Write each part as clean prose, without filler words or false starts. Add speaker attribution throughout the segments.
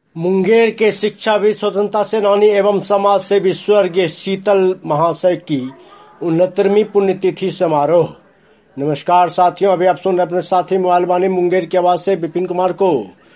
Speaker 1: मुंगेर के शिक्षाविद, स्वतंत्रता सेनानी एवं समाज सेवी स्वर्गीय शीतल महाशय की 69वीं पुण्यतिथि समारोह। नमस्कार साथियों, अभी आप सुन रहे अपने साथी मोबाइल वाणी मुंगेर की आवाज से विपिन कुमार को।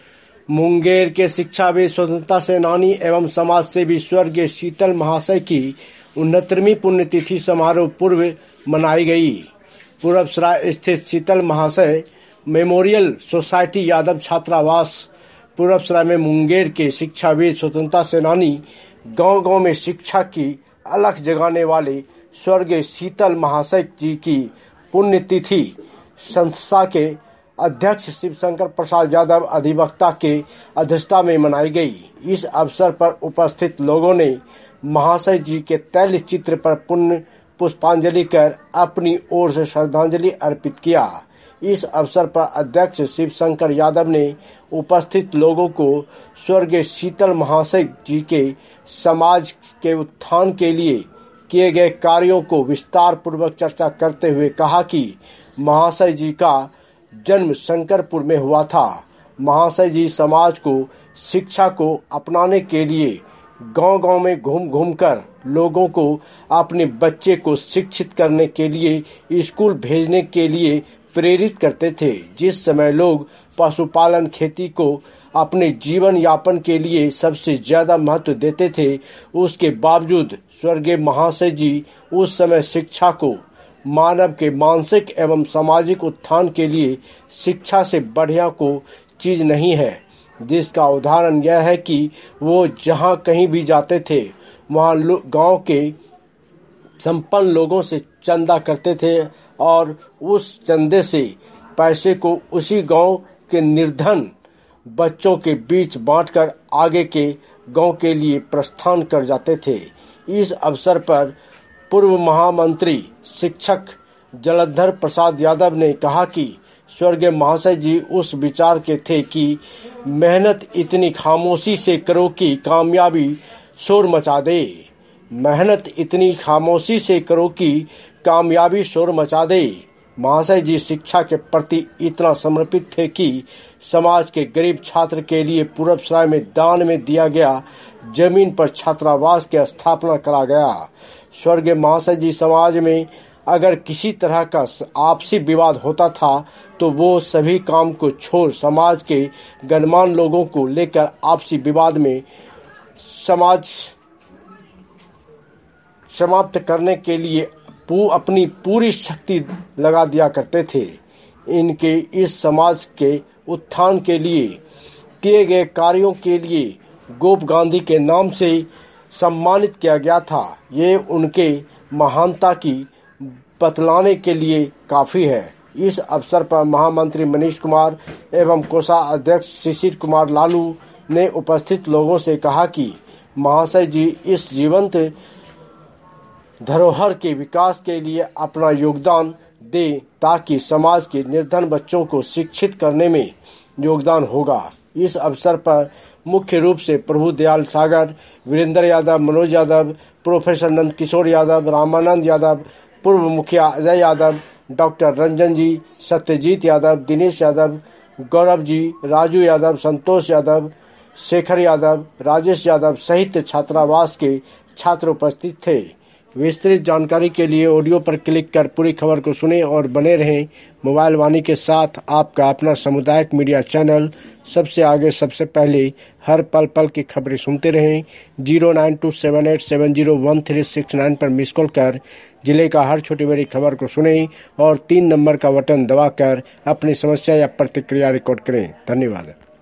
Speaker 1: मुंगेर के शिक्षाविद, स्वतंत्रता सेनानी एवं समाज सेवी स्वर्गीय शीतल महाशय की 69वीं पुण्यतिथि समारोह पूर्व मनाई गई। पूरबसराय स्थित शीतल महाशय मेमोरियल सोसाइटी यादव छात्रावास पूरबसराय में मुंगेर के शिक्षाविद, स्वतंत्रता सेनानी, गांव-गांव में शिक्षा की अलख जगाने वाले स्वर्गीय शीतल महाशय जी की पुण्यतिथि संस्था के अध्यक्ष शिवशंकर प्रसाद यादव अधिवक्ता के अध्यक्षता में मनाई गई। इस अवसर पर उपस्थित लोगों ने महाशय जी के तैल चित्र पर पुण्य पुष्पांजलि कर अपनी ओर से श्रद्धांजलि अर्पित किया। इस अवसर पर अध्यक्ष शिवशंकर यादव ने उपस्थित लोगों को स्वर्गीय शीतल महाशय जी के समाज के उत्थान के लिए किए गए कार्यों को विस्तार पूर्वक चर्चा करते हुए कहा कि महाशय जी का जन्म शंकरपुर में हुआ था। महाशय जी समाज को शिक्षा को अपनाने के लिए गांव-गांव में घूम कर लोगों को अपने बच्चे को शिक्षित करने के लिए स्कूल भेजने के लिए प्रेरित करते थे। जिस समय लोग पशुपालन, खेती को अपने जीवन यापन के लिए सबसे ज्यादा महत्व देते थे, उसके बावजूद स्वर्गीय महाशय जी उस समय शिक्षा को मानव के मानसिक एवं सामाजिक उत्थान के लिए शिक्षा से बढ़िया को चीज नहीं है। जिसका उदाहरण यह है कि वो जहाँ कहीं भी जाते थे वहाँ गांव के संपन्न लोगों से चंदा करते थे और उस चंदे से पैसे को उसी गांव के निर्धन बच्चों के बीच बांटकर आगे के गांव के लिए प्रस्थान कर जाते थे। इस अवसर पर पूर्व महामंत्री शिक्षक जलधर प्रसाद यादव ने कहा कि स्वर्गीय महाशय जी उस विचार के थे कि मेहनत इतनी खामोशी से करो कि कामयाबी शोर मचा दे। मेहनत इतनी खामोशी से करो कि कामयाबी शोर मचा दे। महाशय जी शिक्षा के प्रति इतना समर्पित थे कि समाज के गरीब छात्र के लिए पूरबसराय में दान में दिया गया जमीन पर छात्रावास की स्थापना करा गया। स्वर्गीय महाशय जी समाज में अगर किसी तरह का आपसी विवाद होता था तो वो सभी काम को छोड़ समाज के गणमान्य लोगों को लेकर आपसी विवाद में समाज समाप्त करने के लिए अपनी पूरी शक्ति लगा दिया करते थे। इनके इस समाज के उत्थान के लिए किए गए कार्यों के लिए गोप गांधी के नाम से सम्मानित किया गया था। ये उनके महानता की बतलाने के लिए काफी है। इस अवसर पर महामंत्री मनीष कुमार एवं कोषाध्यक्ष शिशिर कुमार लालू ने उपस्थित लोगों से कहा कि महाशय जी इस जीवंत धरोहर के विकास के लिए अपना योगदान दे ताकि समाज के निर्धन बच्चों को शिक्षित करने में योगदान होगा। इस अवसर पर मुख्य रूप से प्रभु दयाल सागर, वीरेंद्र यादव, मनोज यादव, प्रोफेसर नंद किशोर यादव, रामानंद यादव, पूर्व मुखिया अजय यादव, डॉक्टर रंजन जी, सत्यजीत यादव, दिनेश यादव, गौरव जी, राजू यादव, संतोष यादव, शेखर यादव, राजेश यादव सहित छात्रावास के छात्र उपस्थित थे। विस्तृत जानकारी के लिए ऑडियो पर क्लिक कर पूरी खबर को सुनें और बने रहें मोबाइल वाणी के साथ। आपका अपना सामुदायिक मीडिया चैनल सबसे आगे, सबसे पहले, हर पल पल की खबरें सुनते रहें। 09278701369 पर मिस कॉल कर जिले का हर छोटी बड़ी खबर को सुनें और 3 नंबर का बटन दबाकर अपनी समस्या या प्रतिक्रिया रिकॉर्ड करें। धन्यवाद।